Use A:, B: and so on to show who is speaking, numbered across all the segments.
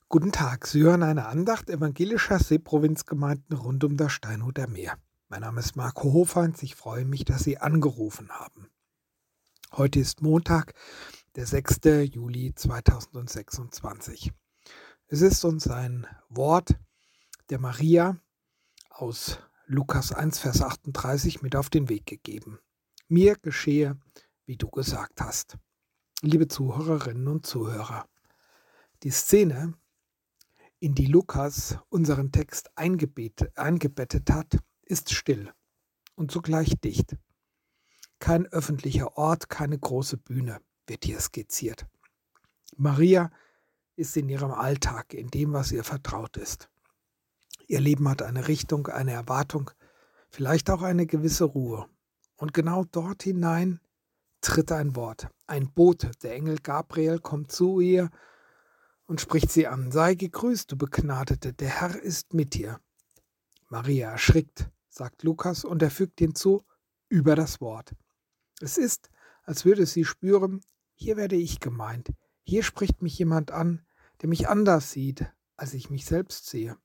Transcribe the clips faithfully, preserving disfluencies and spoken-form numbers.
A: Guten Tag, Sie hören eine Andacht evangelischer Seeprovinzgemeinden rund um das Steinhuter Meer. Mein Name ist Marco Hofheinz, ich freue mich, dass Sie angerufen haben. Heute ist Montag, der sechster Juli zweitausendsechsundzwanzig. Es ist uns ein Wort der Maria aus Lukas eins, Vers achtunddreißig mit auf den Weg gegeben. Mir geschehe, wie du gesagt hast. Liebe Zuhörerinnen und Zuhörer, die Szene, in die Lukas unseren Text eingebet- eingebettet hat, ist still und zugleich dicht. Kein öffentlicher Ort, keine große Bühne wird hier skizziert. Maria ist in ihrem Alltag, in dem, was ihr vertraut ist. Ihr Leben hat eine Richtung, eine Erwartung, vielleicht auch eine gewisse Ruhe. Und genau dort hinein tritt ein Wort. Ein Bote, der Engel Gabriel, kommt zu ihr und spricht sie an. Sei gegrüßt, du Begnadete, der Herr ist mit dir. Maria erschrickt, sagt Lukas, und er fügt hinzu, über das Wort. Es ist, als würde sie spüren, hier werde ich gemeint. Hier spricht mich jemand an, der mich anders sieht, als ich mich selbst sehe.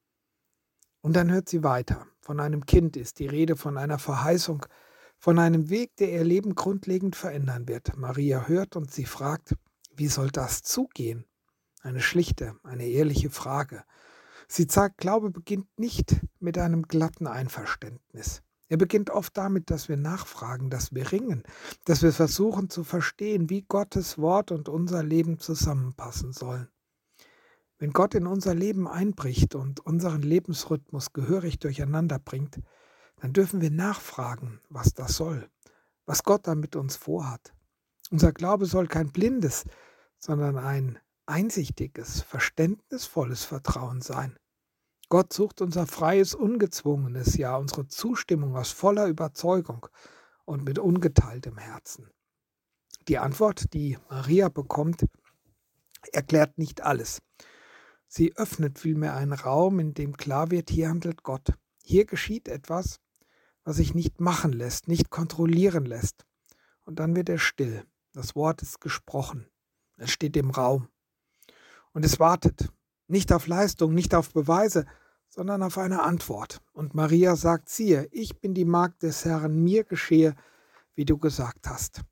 A: Und dann hört sie weiter. Von einem Kind ist die Rede, von einer Verheißung, von einem Weg, der ihr Leben grundlegend verändern wird. Maria hört und sie fragt, wie soll das zugehen? Eine schlichte, eine ehrliche Frage. Sie sagt, Glaube beginnt nicht mit einem glatten Einverständnis. Er beginnt oft damit, dass wir nachfragen, dass wir ringen, dass wir versuchen zu verstehen, wie Gottes Wort und unser Leben zusammenpassen sollen. Wenn Gott in unser Leben einbricht und unseren Lebensrhythmus gehörig durcheinander bringt, dann dürfen wir nachfragen, was das soll, was Gott da mit uns vorhat. Unser Glaube soll kein blindes, sondern ein einsichtiges, verständnisvolles Vertrauen sein. Gott sucht unser freies, ungezwungenes, ja unsere Zustimmung aus voller Überzeugung und mit ungeteiltem Herzen. Die Antwort, die Maria bekommt, erklärt nicht alles. Sie öffnet vielmehr einen Raum, in dem klar wird, hier handelt Gott. Hier geschieht etwas, was sich nicht machen lässt, nicht kontrollieren lässt. Und dann wird er still. Das Wort ist gesprochen. Es steht im Raum. Und es wartet. Nicht auf Leistung, nicht auf Beweise, sondern auf eine Antwort. Und Maria sagt, siehe, ich bin die Magd des Herrn, mir geschehe, wie du gesagt hast.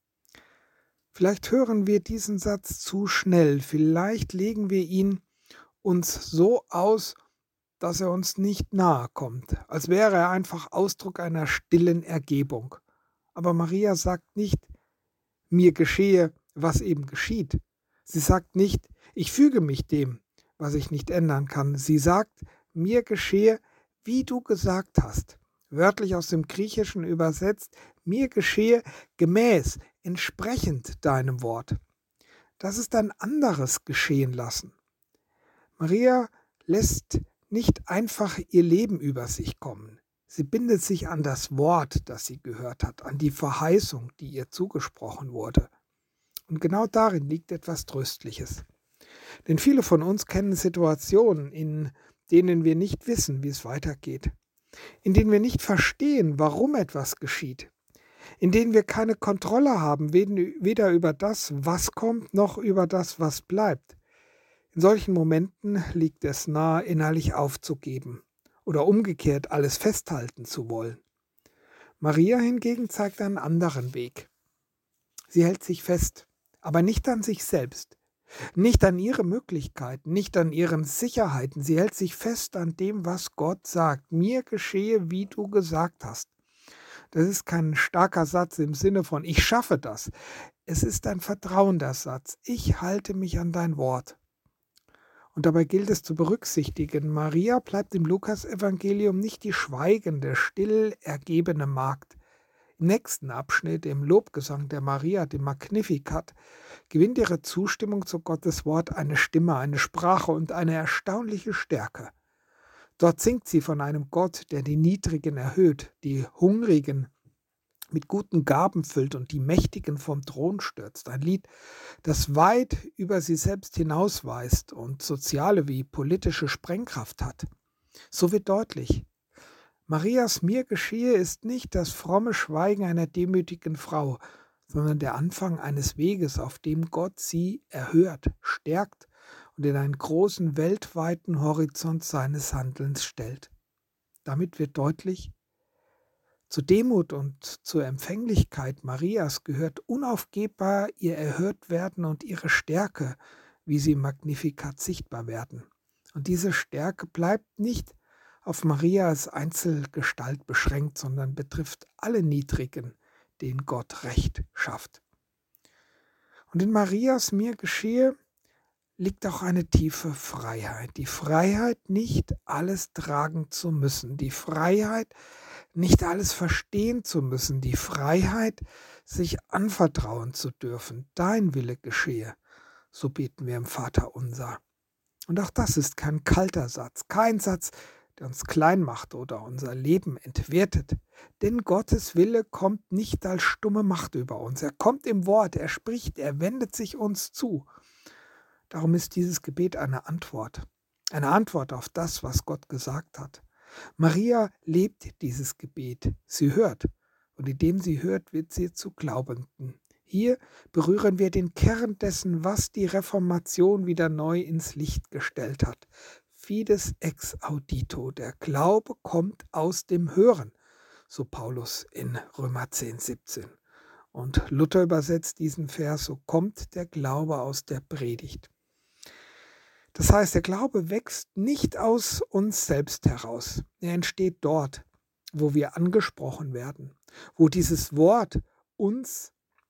A: Vielleicht hören wir diesen Satz zu schnell, vielleicht legen wir ihn uns so aus, dass er uns nicht nahe kommt, als wäre er einfach Ausdruck einer stillen Ergebung. Aber Maria sagt nicht, mir geschehe, was eben geschieht. Sie sagt nicht, ich füge mich dem, was ich nicht ändern kann. Sie sagt, mir geschehe, wie du gesagt hast. Wörtlich aus dem Griechischen übersetzt, mir geschehe gemäß, entsprechend deinem Wort. Das ist ein anderes Geschehen lassen. Maria lässt nicht einfach ihr Leben über sich kommen. Sie bindet sich an das Wort, das sie gehört hat, an die Verheißung, die ihr zugesprochen wurde. Und genau darin liegt etwas Tröstliches. Denn viele von uns kennen Situationen, in denen wir nicht wissen, wie es weitergeht, in denen wir nicht verstehen, warum etwas geschieht, in denen wir keine Kontrolle haben, weder über das, was kommt, noch über das, was bleibt. In solchen Momenten liegt es nahe, innerlich aufzugeben oder umgekehrt alles festhalten zu wollen. Maria hingegen zeigt einen anderen Weg. Sie hält sich fest, aber nicht an sich selbst, nicht an ihre Möglichkeiten, nicht an ihren Sicherheiten. Sie hält sich fest an dem, was Gott sagt. Mir geschehe, wie du gesagt hast. Das ist kein starker Satz im Sinne von, ich schaffe das. Es ist ein vertrauender Satz. Ich halte mich an dein Wort. Und dabei gilt es zu berücksichtigen, Maria bleibt im Lukasevangelium nicht die schweigende, still ergebene Magd. Im nächsten Abschnitt, im Lobgesang der Maria, dem Magnificat, gewinnt ihre Zustimmung zu Gottes Wort eine Stimme, eine Sprache und eine erstaunliche Stärke. Dort singt sie von einem Gott, der die Niedrigen erhöht, die Hungrigen mit guten Gaben füllt und die Mächtigen vom Thron stürzt. Ein Lied, das weit über sie selbst hinausweist und soziale wie politische Sprengkraft hat. So wird deutlich, Marias Mir geschehe ist nicht das fromme Schweigen einer demütigen Frau, sondern der Anfang eines Weges, auf dem Gott sie erhört, stärkt und in einen großen weltweiten Horizont seines Handelns stellt. Damit wird deutlich, zur Demut und zur Empfänglichkeit Marias gehört unaufgebbar ihr Erhörtwerden und ihre Stärke, wie sie im Magnificat sichtbar werden. Und diese Stärke bleibt nicht auf Maria als Einzelgestalt beschränkt, sondern betrifft alle Niedrigen, denen Gott Recht schafft. Und in Marias mir geschehe liegt auch eine tiefe Freiheit. Die Freiheit, nicht alles tragen zu müssen. Die Freiheit, nicht alles verstehen zu müssen. Die Freiheit, sich anvertrauen zu dürfen. Dein Wille geschehe. So beten wir im Vater unser. Und auch das ist kein kalter Satz, kein Satz, der uns klein macht oder unser Leben entwertet. Denn Gottes Wille kommt nicht als stumme Macht über uns. Er kommt im Wort, er spricht, er wendet sich uns zu. Darum ist dieses Gebet eine Antwort. Eine Antwort auf das, was Gott gesagt hat. Maria lebt dieses Gebet. Sie hört. Und indem sie hört, wird sie zu Glaubenden. Hier berühren wir den Kern dessen, was die Reformation wieder neu ins Licht gestellt hat. Fides ex audito. Der Glaube kommt aus dem Hören. So Paulus in Römer zehn, siebzehn. Und Luther übersetzt diesen Vers, so kommt der Glaube aus der Predigt. Das heißt, der Glaube wächst nicht aus uns selbst heraus. Er entsteht dort, wo wir angesprochen werden, wo dieses Wort uns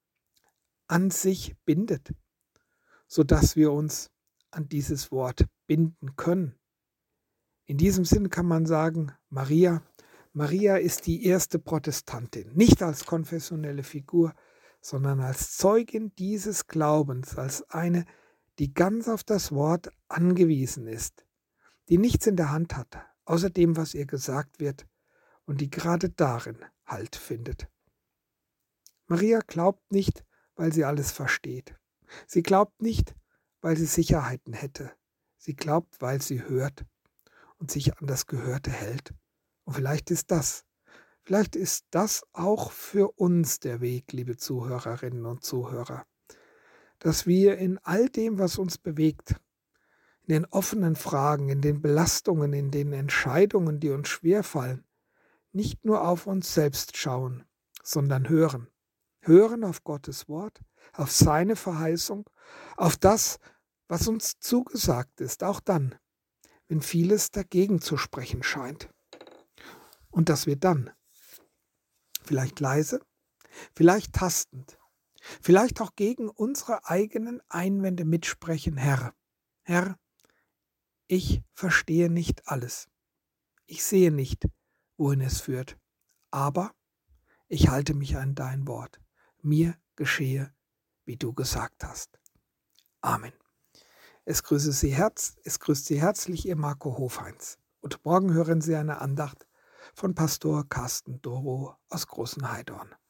A: an sich bindet, sodass wir uns an dieses Wort binden können. In diesem Sinn kann man sagen, Maria, Maria ist die erste Protestantin, nicht als konfessionelle Figur, sondern als Zeugin dieses Glaubens, als eine, die ganz auf das Wort angewiesen ist, die nichts in der Hand hat, außer dem, was ihr gesagt wird, und die gerade darin Halt findet. Maria glaubt nicht, weil sie alles versteht. Sie glaubt nicht, weil sie Sicherheiten hätte. Sie glaubt, weil sie hört und sich an das Gehörte hält. Und vielleicht ist das, vielleicht ist das auch für uns der Weg, liebe Zuhörerinnen und Zuhörer, dass wir in all dem, was uns bewegt, in den offenen Fragen, in den Belastungen, in den Entscheidungen, die uns schwerfallen, nicht nur auf uns selbst schauen, sondern hören. Hören auf Gottes Wort, auf seine Verheißung, auf das, was uns zugesagt ist, auch dann, wenn vieles dagegen zu sprechen scheint. Und dass wir dann, vielleicht leise, vielleicht tastend, vielleicht auch gegen unsere eigenen Einwände mitsprechen, Herr, Herr, ich verstehe nicht alles. Ich sehe nicht, wohin es führt, aber ich halte mich an dein Wort. Mir geschehe, wie du gesagt hast. Amen. Es grüße Sie Herz, es grüßt Sie herzlich Ihr Marco Hofheinz. Und morgen hören Sie eine Andacht von Pastor Carsten Doro aus Großenheidorn.